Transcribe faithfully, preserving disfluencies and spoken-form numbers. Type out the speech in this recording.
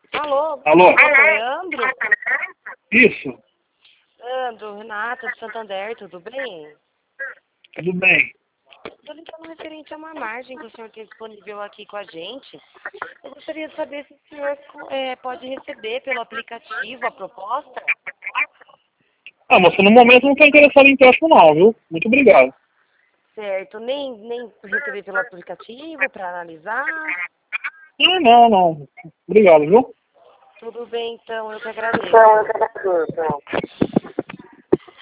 Alô? Alô? Leandro? Isso, Leandro, Renata de Santander, tudo bem? tudo bem. Estou ligando referente a uma margem que o senhor tem disponível aqui com a gente. Eu gostaria de saber se o senhor é, pode receber pelo aplicativo a proposta. Ah, moça, no momento não estou interessado em empréstimo não, viu? Muito obrigado. Certo, nem, nem receber pelo aplicativo para analisar. Ah, não, não. Obrigado, viu? Tudo bem, então, eu que agradeço. Então, eu quero